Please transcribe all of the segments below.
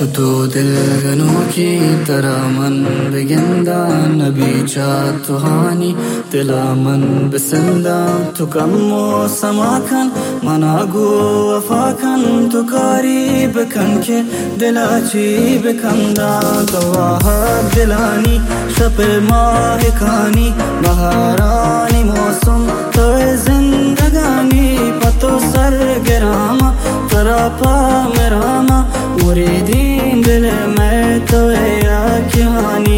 تو دلگنو کی ترا من بگندا نبی چا تو هانی دلا من بسندا تو کم و سما کن منا گو وفا کن تو کاری بکن که دلا چی بکندا گواه دلانی شب ماه کانی بهارانی موسم تو زندگانی پتو سر گراما ترا پا میراما मुरीदीन दिल में तो है या कहानी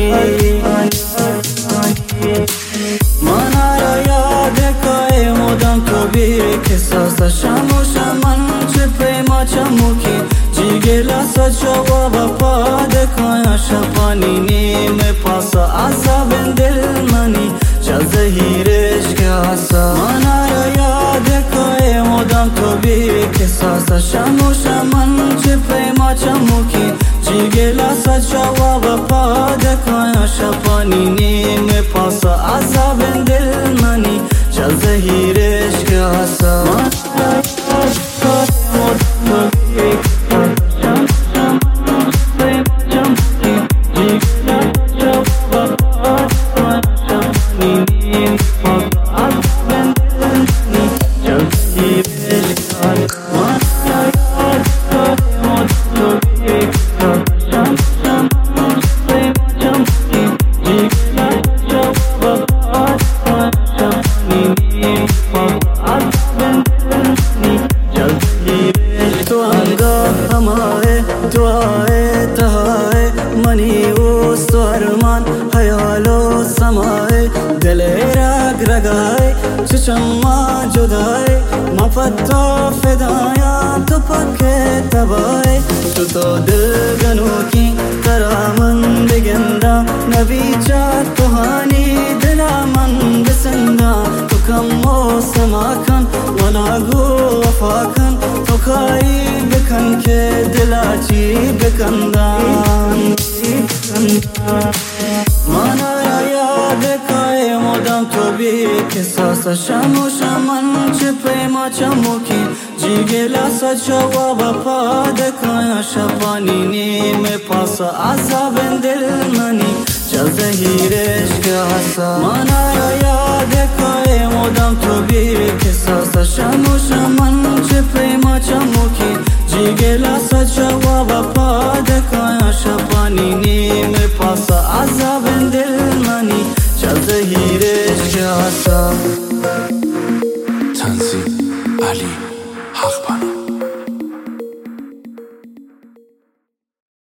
मनारा याद काए मोदम तो भी किस्सा सा शामो शामन चिपे माचा मुखी जीगेला सा जवाब पाद काया शपानी ने में पासा आसा बिन दिल मनी चल जहीरेश के आसा मनारा याद काए मोदम तो भी किस्सा सा शामो शामन चिपे मुखी जीगेला सा जवाब पाद काया शपानी ने में पासा आसा बिन दिल मनी चल जहीरेश के आसा दुआए तहाए मनी उस अरमान हयालो समाए दिले रग रगाए चुचम्मा जुदाए मफत्तो फिदाया तो पक्के तबाए तो दिल गनू की तरह मन बिगंदा नबी चा तुहानी दिला मन बिसंदा तो कम हो समाकन वना गो वफाकन तो खाई बिकन के दिलाची बिकंदान माना याद काए मोदम तो भी किस्सा सा शामो शामन चिपे माचा मुखी जीगेला सा जवाब पाद काया शपानी ने में पासा आसा बिन दिल मनी चल जहीरेश के आसा माना याद काए मोदम तो भी किस्सा सा शामो शामन चिपे माचा मुखी जीगेला सा जवाब पाद काया शपानी ने में पासा आसा बिन दिल मनी चल जहीरेश के आसा تنزیل علی حقبنا